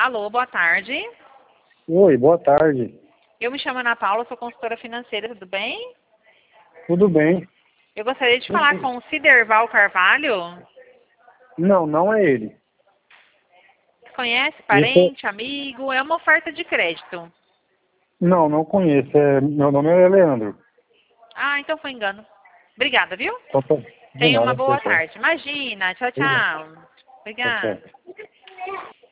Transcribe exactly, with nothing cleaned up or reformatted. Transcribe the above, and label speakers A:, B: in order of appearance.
A: Alô, boa tarde.
B: Oi, boa tarde.
A: Eu me chamo Ana Paula, sou consultora financeira, tudo bem?
B: Tudo bem?
A: Eu gostaria de falar com o Ciderval Carvalho.
B: Não, não é ele.
A: Conhece,
B: Esse é...
A: parente, amigo? É uma oferta de crédito.
B: Não, não conheço. É... Meu nome é Leandro.
A: Ah, então foi engano. Obrigada, viu?
B: Então, tá. De
A: Tenha uma
B: nada,
A: boa
B: tchau, tchau.
A: tarde. Imagina. Tchau,
B: Obrigado.
A: tchau.
B: Tchau,
A: Obrigada.
B: tchau.